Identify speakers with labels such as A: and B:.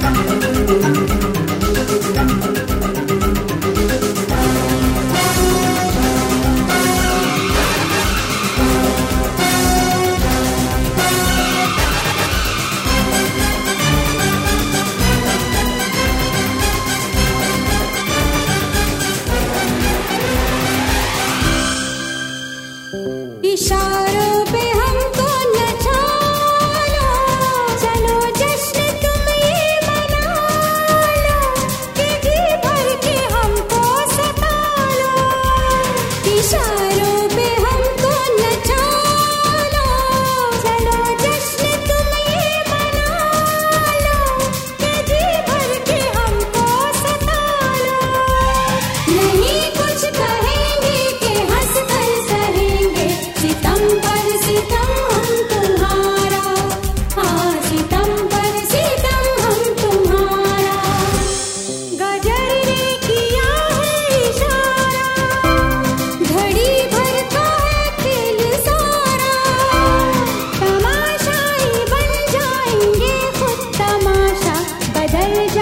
A: इशारों पे हमको नचा लो, चलो जश्न तुम ये मना लो, कि जी भर के हमको सता लो। इशारों पे हमको नचा लो, चलो जश्न तुम ये मना लो, कि जी भर के हमको सता लो। नहीं कुछ कहेंगे कि हंस कर सहेंगे, सितम पर सितम हम तुम्हारा, हाँ सितम पर सितम हम तुम्हारा। गजर ने किया है इशारा, घड़ी भर का है खेल सारा, तमाशाई बन जाएंगे खुद तमाशा बदल